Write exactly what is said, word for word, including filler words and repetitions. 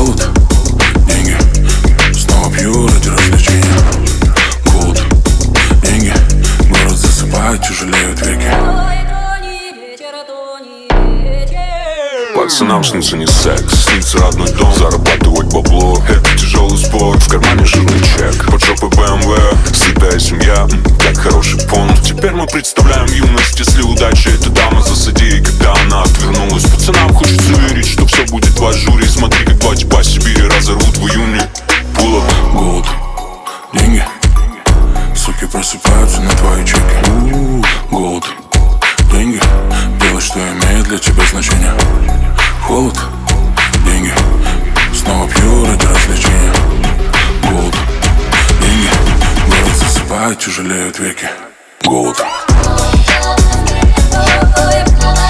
Голод, деньги, снова пью ради развлечения. Голод, деньги, город засыпает, тяжелеют веки. Пацанам снится не секс, снится родной дом, зарабатывать бабло. Это тяжелый спорт, в кармане жирный чек. Под жопой бэ эм вэ, слитая семья, как хороший понт. Теперь мы представляем юность, если удача это дама, засади. И когда она отвернулась, пацанам хочется верить, что все будет в ажуре. Смотри, как два типа Сибири разорвут в июне. Пуло. Голод, деньги, суки просыпаются на твои чеки. Голод, деньги, делай, что имеет для тебя значение. Холод, деньги, снова пью ради развлечения. Голод, деньги, город засыпает, тяжелеют веки. Голод.